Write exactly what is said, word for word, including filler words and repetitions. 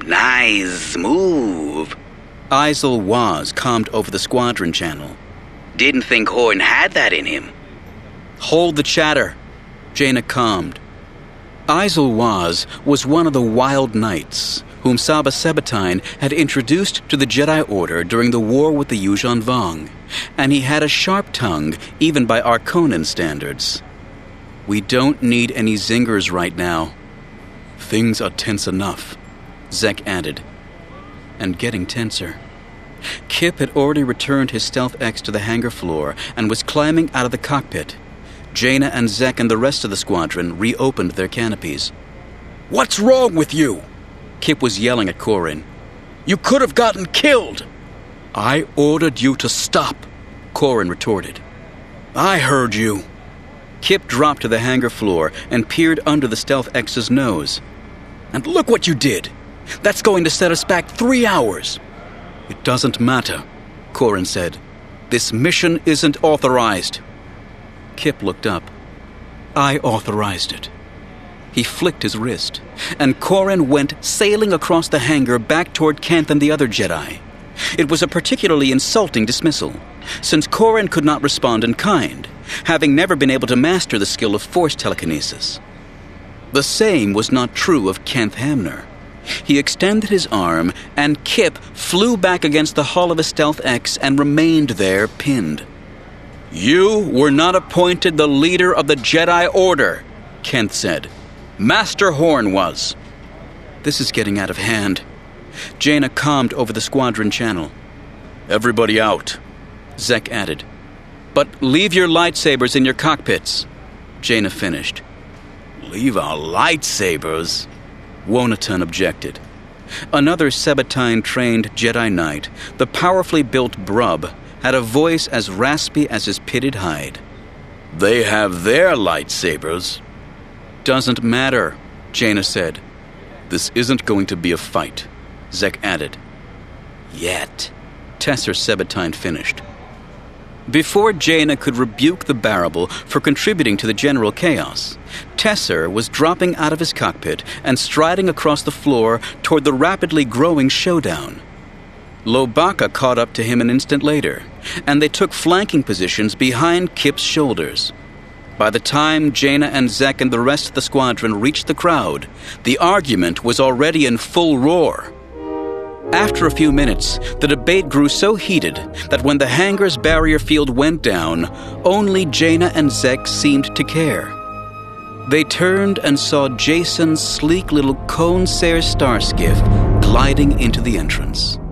Nice move. Isel Waz calmed over the squadron channel. Didn't think Horn had that in him. Hold the chatter, Jaina calmed. Isel Waz was one of the Wild Knights, whom Saba Sabatine had introduced to the Jedi Order during the war with the Yuuzhan Vong, and he had a sharp tongue even by Arconan standards. We don't need any zingers right now. Things are tense enough, Zek added, and getting tenser. Kip had already returned his Stealth X to the hangar floor and was climbing out of the cockpit. Jaina and Zek and the rest of the squadron reopened their canopies. What's wrong with you? Kip was yelling at Corrin. You could have gotten killed. I ordered you to stop, Corrin retorted. I heard you. Kip dropped to the hangar floor and peered under the Stealth X's nose. And look what you did. That's going to set us back three hours. It doesn't matter, Corrin said. This mission isn't authorized. Kip looked up. I authorized it. He flicked his wrist, and Corrin went sailing across the hangar back toward Kanth and the other Jedi. It was a particularly insulting dismissal, since Corrin could not respond in kind, having never been able to master the skill of force telekinesis. The same was not true of Kanth Hamner. He extended his arm, and Kip flew back against the hull of his Stealth X and remained there, pinned. You were not appointed the leader of the Jedi Order, Kanth said. Master Horn was. This is getting out of hand. Jaina calmed over the squadron channel. Everybody out, Zek added. But leave your lightsabers in your cockpits, Jaina finished. Leave our lightsabers? Wonaton objected. Another Sabatine-trained Jedi Knight, the powerfully built Brub, had a voice as raspy as his pitted hide. They have their lightsabers. Doesn't matter, Jaina said. This isn't going to be a fight, Zek added. Yet, Tesser Sabatine finished. Before Jaina could rebuke the Barrable for contributing to the general chaos, Tesser was dropping out of his cockpit and striding across the floor toward the rapidly growing showdown. Lobaka caught up to him an instant later, and they took flanking positions behind Kip's shoulders. By the time Jaina and Zek and the rest of the squadron reached the crowd, the argument was already in full roar. After a few minutes, the debate grew so heated that when the hangar's barrier field went down, only Jaina and Zek seemed to care. They turned and saw Jason's sleek little Cone Sair star skiff gliding into the entrance.